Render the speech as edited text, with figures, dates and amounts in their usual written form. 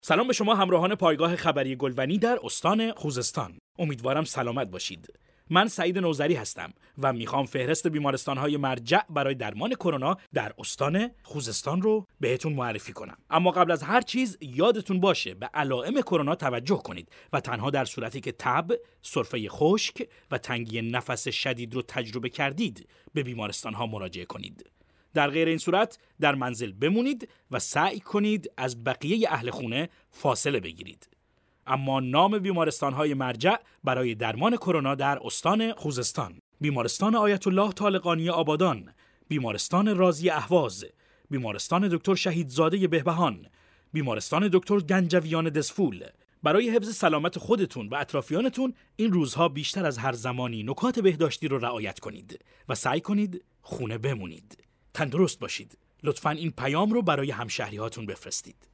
سلام به شما همراهان پایگاه خبری گلونی در استان خوزستان. امیدوارم سلامت باشید. من سعید نوذری هستم و میخوام فهرست بیمارستان‌های مرجع برای درمان کرونا در استان خوزستان رو بهتون معرفی کنم. اما قبل از هر چیز یادتون باشه به علائم کرونا توجه کنید و تنها در صورتی که تب، سرفه خشک و تنگی نفس شدید رو تجربه کردید به بیمارستان‌ها مراجعه کنید. در غیر این صورت در منزل بمونید و سعی کنید از بقیه اهل خونه فاصله بگیرید. اما نام بیمارستان‌های مرجع برای درمان کرونا در استان خوزستان: بیمارستان آیت الله طالقانی آبادان، بیمارستان رازی اهواز، بیمارستان دکتر شهیدزاده بهبهان، بیمارستان دکتر گنجویان دسفول. برای حفظ سلامت خودتون و اطرافیانتون این روزها بیشتر از هر زمانی نکات بهداشتی رو رعایت کنید و سعی کنید خونه بمونید. تندرست باشید. لطفاً این پیام رو برای همشهریهاتون بفرستید.